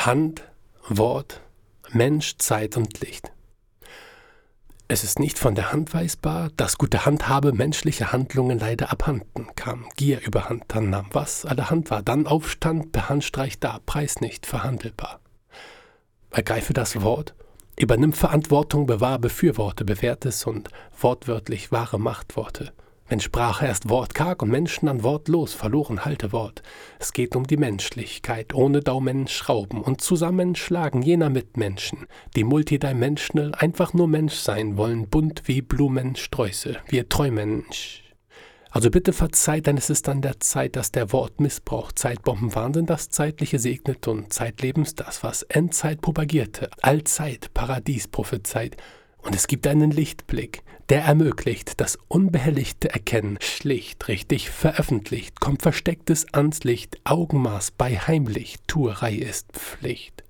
Hand, Wort, Mensch, Zeit und Licht. Es ist nicht von der Hand weisbar, dass gute Handhabe menschliche Handlungen leider abhanden kam. Gier überhand, dann nahm was allerhand war, dann Aufstand, per Handstreich da, Preis nicht verhandelbar. Ergreife das Wort, übernimm Verantwortung, bewahr, befürworte, bewährtes und wortwörtlich wahre Machtworte. Wenn Sprache erst wortkarg und Menschen an wortlos verloren, halte Wort. Es geht um die Menschlichkeit, ohne Daumen schrauben und zusammenschlagen jener Mitmenschen, die multidimensional einfach nur Mensch sein wollen, bunt wie Blumensträuße, wir träumen. Also bitte verzeiht, denn es ist an der Zeit, dass der Wortmissbrauch, Zeitbombenwahnsinn das Zeitliche segnet und Zeitlebens das, was Endzeit propagierte, Allzeit, Paradies prophezeit. Und es gibt einen Lichtblick, der ermöglicht das unbehelligte Erkennen, schlicht, richtig veröffentlicht, kommt Verstecktes ans Licht, Augenmaß bei heimlich, Tuerei ist Pflicht.